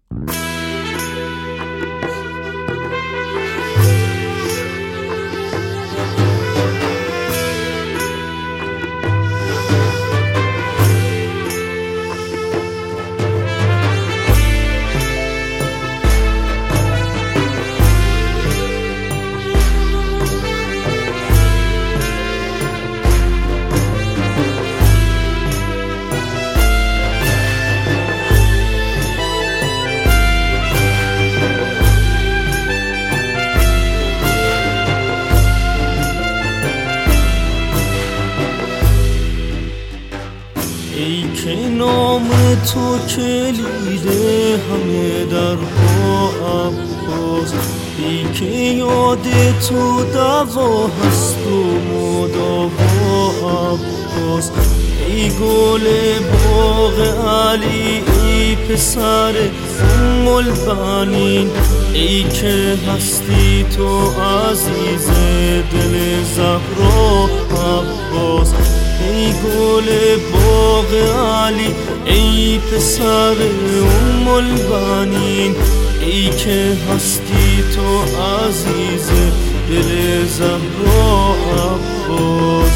ای که نام تو کلید همه درها عباس، ای که یاد تو دوا هست و مداوا عباس. ای گل باغ علی، ای پسر ام البنین، ای که هستی تو عزیز دل زهرا عباس. ای گل باغ علی، ای پسر ام البنین، ای که هستی تو عزیز دل زهرا عباس.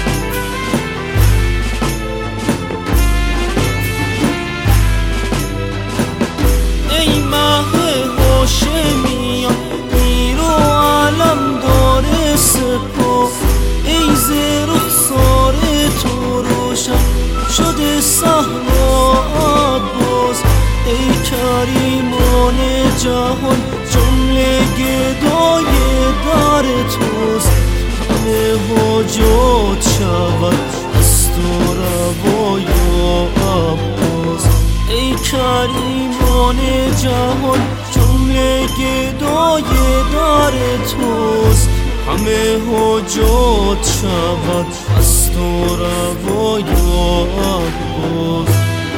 ای مه هاشمیان، میر و علمدار سپاه، ای ز رخسار تو روشن شده صحرا عباس. ای کریمان جهان جمله گدای در توست، همه حاجات شود از تو روا یا عباس. ای کریمان جهان جمله گدای در توست، همه حاجات شود از تو روا یا عباس.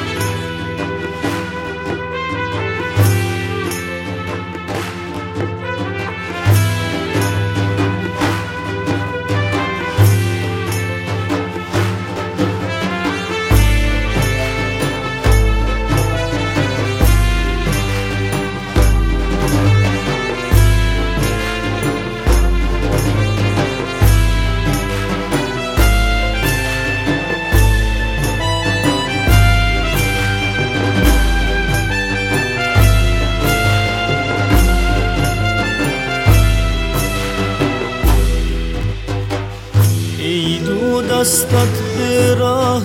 ای دو دستت به راه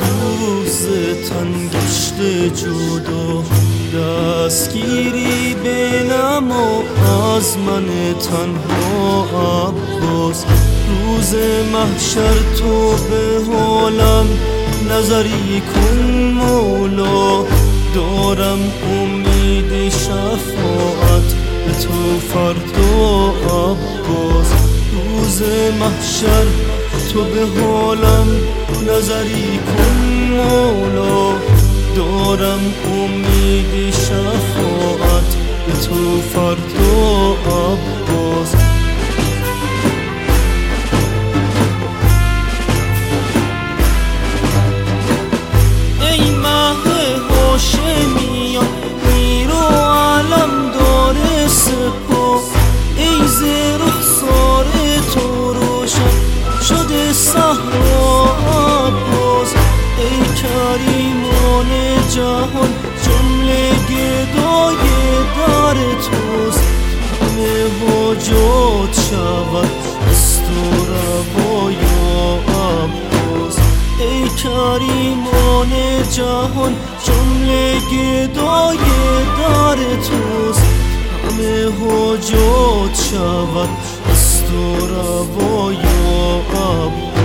دوستن گشته جدا، دستگیری بینم و از من تنها عباس. روز محشر تو به حالم نظری کن مولا، دارم امید شفاعت به تو فردا عباس. روز محشر تو به حالم نظری کن مولا، دارم امید شفاعت به تو فردا عباس. ای مه هاشمیان، میر و علمدار سپاه، ای ز رخسار تو روشن شده صحرا عباس. ای کریمان جهان جمله گدای در توست، همه حاجات شود از تو روا یا عباس. ای کریمان جهان جمله گدای در توست، همه حاجات شود از تو روا یا عباس.